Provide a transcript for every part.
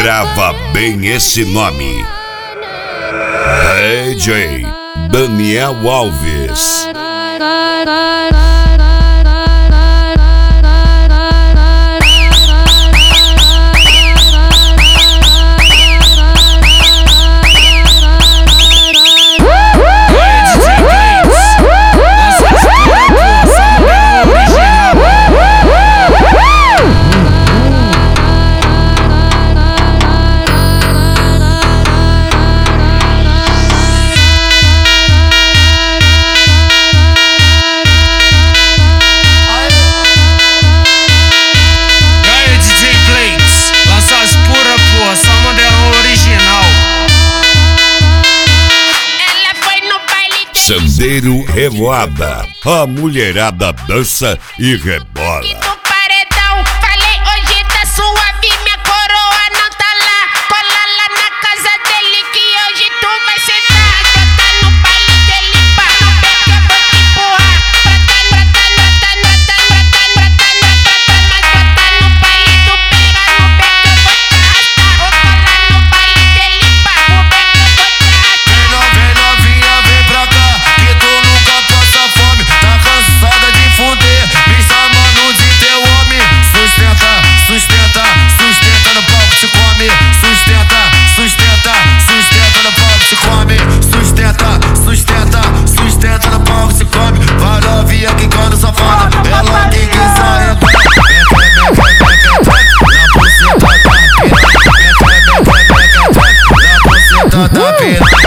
Grava bem esse nome. DJ Daniel Alves. Sandeiro Revoada, a mulherada dança e rebola. No paredão, falei hoje tá suave, minha coroa não tá lá. Cola lá na casa dele que hoje tu vai sentar. Brota no baile dele, pá, no pé que eu vou te empurrar. Brota no baile do pega, no pé que eu vou te arrastar. Ou cola no baile dele, pá, no pé que eu vou te arrastar. Vem novinha, vem pra cá, que tu nunca passa fome. Tá cansada de fuder, me chamando de teu homem. Sustenta, sustenta, sustenta no palco te come. Sustenta, sustenta, sustenta no palco te come. Sustenta, sustenta, sustenta no palco te come. Vai novinha que quando safada, ela tem que sair. Na buceta da piranha.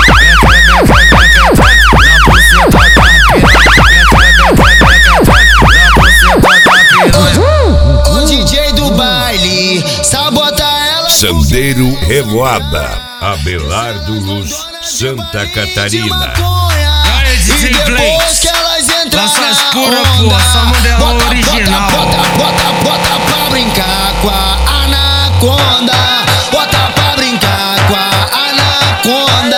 O DJ do baile sabota ela. Sandeiro Revoada, Abelardo Luz, Santa Catarina. E depois que elas entram na pura, onda, pô, essa modelo original. bota pra brincar com a anaconda. Bota pra brincar com a anaconda.